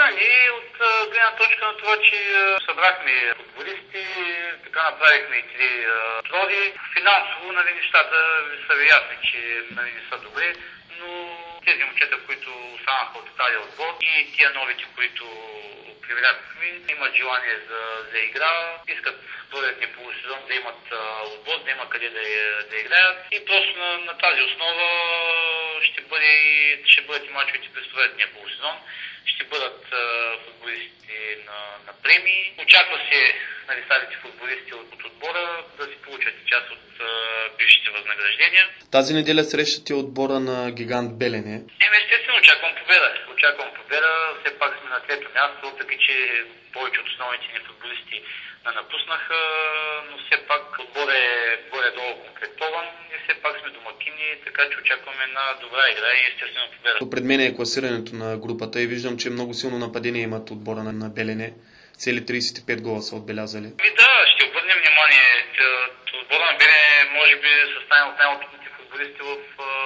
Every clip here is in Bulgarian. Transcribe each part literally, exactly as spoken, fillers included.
Ами от гледна точка на това, че събрахме футболисти, така направихме и три троди. Финансово нали, нещата са ви ясни, че нали, не са добре, но тези момчета, които останаха от тази отбор и тия новите, които привлякохме, имат желание за, за игра, искат пролетния полусезон да имат отбор, да има къде да, да играят и просто на, на тази основа ще, бъде, ще бъдат и мачовете през пролетния полусезон. Ще бъдат а, футболисти на, на премии. Очаква се нали, старите футболисти от, от отбора да си получат част от а, бившите възнаграждения. Тази неделя срещате отбора на Гигант Белене. Еми, естествено, очаквам победа. Очаквам победа. Все пак сме на трето място, въпреки че повече от основните ни футболисти не напуснаха, но все пак отбор е горе-долу комплектован и все пак сме домакини, така че очакваме една добра игра и естествено победа. Пред мен е класирането на групата и виждам, че много силно нападение имат отбора на, на Белене. Цели тридесет и пет гола са отбелязали. И да, ще обърнем внимание. Отбора на Белене може би състане от най-опитните футболисти в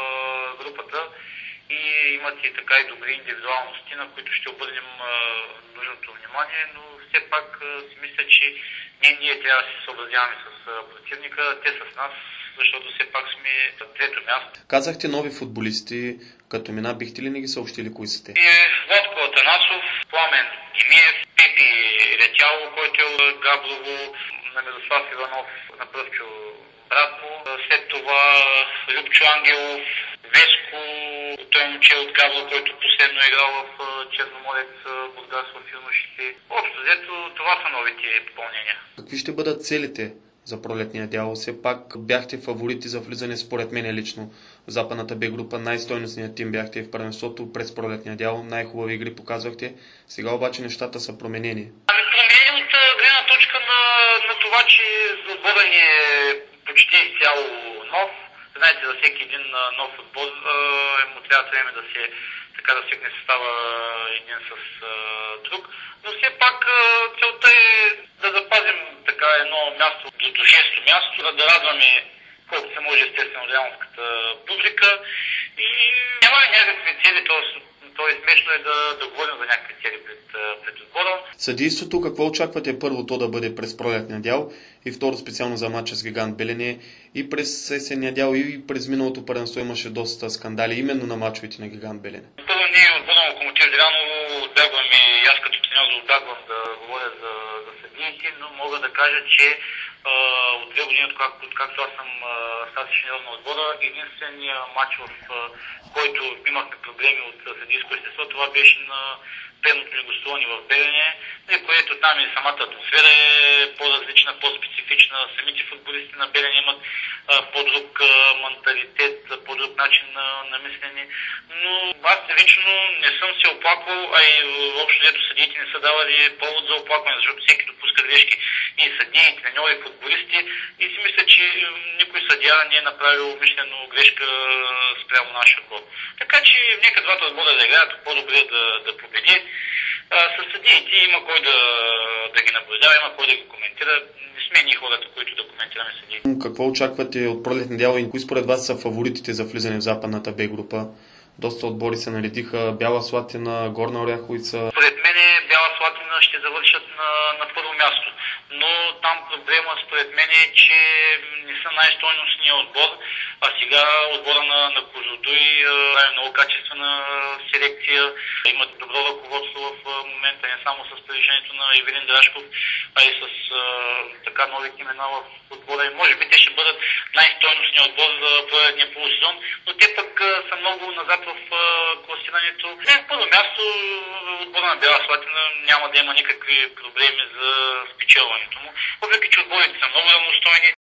а, групата и имат и така и добри индивидуалности, на които ще обърнем а, нужното внимание, но все пак а, си мисля, че не ние трябва да се съобразяваме с а, противника, те с нас, защото все пак сме трето място. Казахте нови футболисти, като имена бихте ли не ги съобщили, кои са те? И Владко Атанасов, Пламен Димиев, Пепи Ретяло, който е от Габрово, на Мирослав Иванов, на Пръвчо брат му, след това Любчо Ангелов, Веско, той момче от Габрово, който последно е играл в Черноморец, Бургас в юношите. Общо взето това са новите попълнения. Какви ще бъдат целите за пролетния дял? Все пак бяхте фаворити за влизане според мен лично в западната Б група. Най-стойностният тим бяхте в първенството през пролетния дял. Най-хубави игри показвахте. Сега обаче нещата са променени. Ами променени от гледна точка на, на това, че отбора ни е почти изцяло нов. Знаете, за всеки един нов отбор му трябва време да се така да свикне състава един с а, друг. Но все пак а, целта е да запазим така едно място до, до шесто място, да, да радваме колкото се може естествено реалската публика и няма някакви цели, то е смешно е да, да говорим за някакви цели пред, пред отбора. Съдийството, какво очаквате първо то да бъде през пролетния дял и второ специално за матча с Гигант Белене и през есенния дял и през миналото първенство имаше доста скандали именно на мачовете на Гигант Белене? Първо ние отбора на Локомотив Дряново отбягваме и аз като треньор отбягвам да говоря за, за съдиите, но мога да кажа, че а, от две години, откакто, откакто аз съм старши треньор на отбора, единствения матч, в а, който имахме проблеми от съдийско естество, това беше на предното ни гостуване в Белене, което там и самата атмосфера е по-различна, по-специфична. Самите футболисти на Белене имат а, по-друг а, менталитет, по-друг начин на, на мислене. Но аз лично не съм се оплаквал, а и общо дето съдиите не са давали повод за оплакване, защото всеки допуска грешки и съдии, и треньори, и футболисти. И си мисля, че никой съдия не е направил умишлено грешка спрямо нашия отбор. Така че нека двата отбора да играят, по-добре да, да победи. Със съдиите има кой да, да ги наблюдава, има кой да ги коментира. Не сме ние хората, които да коментираме съдиите. Какво очаквате от пролетния дял и кои според вас са фаворитите за влизане в западната Б група? Доста отбори се наредиха. Бяла Слатина, Горна Оряховица. Според мен Бяла Слатина ще завършат на, на първо място. Но там проблема според мен е, че не са най-стойностният отбор, а сега отбора на, на Козлодуй е много качествена селекция, имат добро ръководство в момента, не само с решението на Ивелин Драшков, а и с а, така новите имена в отбора. И може би те ще бъдат най-стойностният отбор за пролетния полусезон, но те пък а, са много назад в а, класирането. На първо място отбора на Бяла Слатина няма да има никакви проблеми за спечелването му, въпреки че отборите са много равностойни.